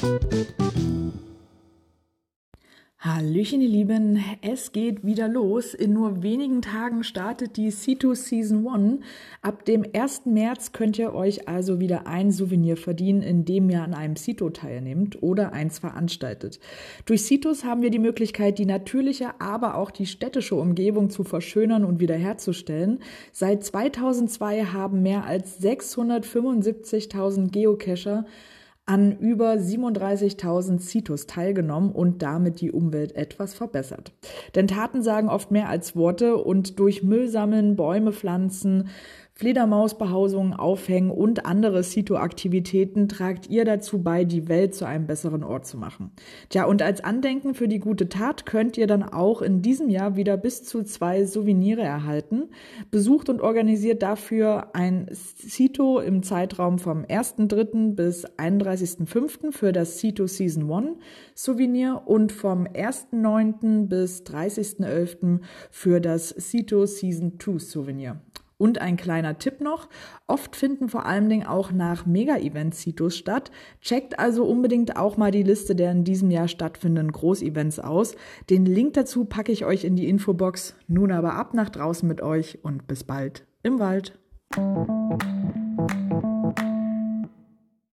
Hallöchen, ihr Lieben, es geht wieder los. In nur wenigen Tagen startet die C2 Season 1. Ab dem 1. März könnt ihr euch also wieder ein Souvenir verdienen, indem ihr an einem CITO teilnehmt oder eins veranstaltet. Durch CITOs haben wir die Möglichkeit, die natürliche, aber auch die städtische Umgebung zu verschönern und wiederherzustellen. Seit 2002 haben mehr als 675.000 Geocacher an über 37.000 CITOs teilgenommen und damit die Umwelt etwas verbessert. Denn Taten sagen oft mehr als Worte und durch Müll sammeln, Bäume pflanzen, Fledermausbehausungen aufhängen und andere CITO-Aktivitäten tragt ihr dazu bei, die Welt zu einem besseren Ort zu machen. Tja, und als Andenken für die gute Tat könnt ihr dann auch in diesem Jahr wieder bis zu 2 Souvenire erhalten. Besucht und organisiert dafür ein CITO im Zeitraum vom 1.3. bis 31.5. für das CITO Season 1 Souvenir und vom 1.9. bis 30.11. für das CITO Season 2 Souvenir. Und ein kleiner Tipp noch, oft finden vor allen Dingen auch nach Mega-Event-CITOs statt. Checkt also unbedingt auch mal die Liste der in diesem Jahr stattfindenden Großevents aus. Den Link dazu packe ich euch in die Infobox. Nun aber ab nach draußen mit euch und bis bald im Wald.